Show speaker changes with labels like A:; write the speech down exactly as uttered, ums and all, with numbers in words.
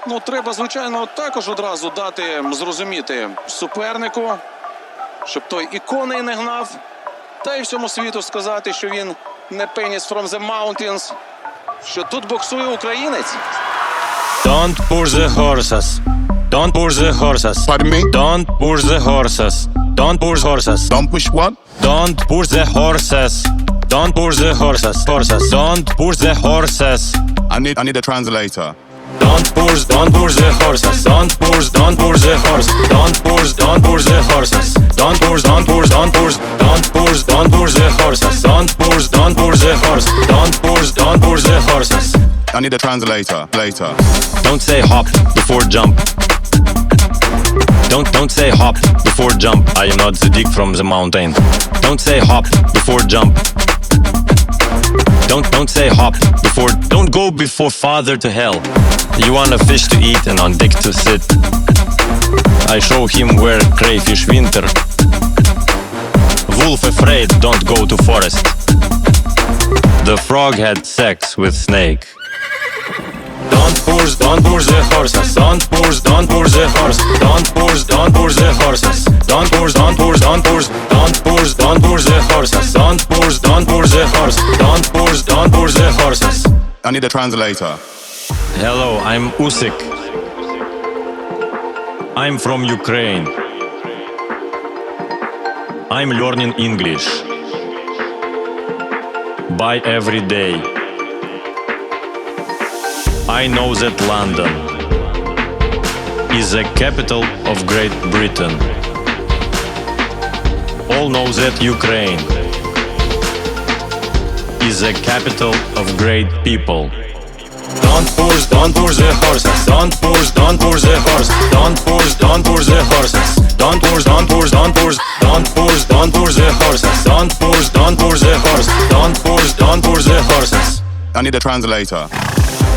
A: Ну, треба, звичайно, також одразу дати зрозуміти супернику, щоб той і коней не гнав, та й всьому світу сказати, що він не penis from the mountains, що тут боксує українець.
B: Don't push the horses. Don't push the horses.
C: Pardon me?
B: Don't push the horses. Don't push horses.
C: Don't push what?
B: Don't push the horses. Don't push the horses. Horses. Don't push the horses.
C: I need I need a translator.
B: Don't push, don't push the horses. Don't push, don't push the horse. Don't push, don't push the horses. Don't push, don't push, don't push. Don't push, don't push the horses. Don't push, don't push the horse. Don't push, don't push the horses.
C: I need a translator later.
B: Don't say hop before jump. Don't don't say hop before jump. I am not the dick from the mountain. Don't say hop before jump. Don't don't say hop before. Don't go before father to hell. You want a fish to eat and on dick to sit. I show him where crayfish winter. Wolf afraid, don't go to forest. The frog had sex with snake. Don't push, don't push the horses. Don't push, don't push the horse. Don't push, don't push the horses. Don't push, don't push, don't push. Don't push, don't push the horses. Don't push, don't push the horse. Don't push, don't push the horses.
C: I need a translator.
B: Hello, I'm Usyk. I'm from Ukraine. I'm learning English. By every day. I know that London is the capital of Great Britain. All know that Ukraine is the capital of great people. Don't push, don't push the horses. Don't push, don't push the horse. Don't push, don't push the horses. Don't push, don't push, don't push. Don't push, don't push the horses. Don't push, don't push the horse. Don't push, don't push the horses.
C: I need a translator.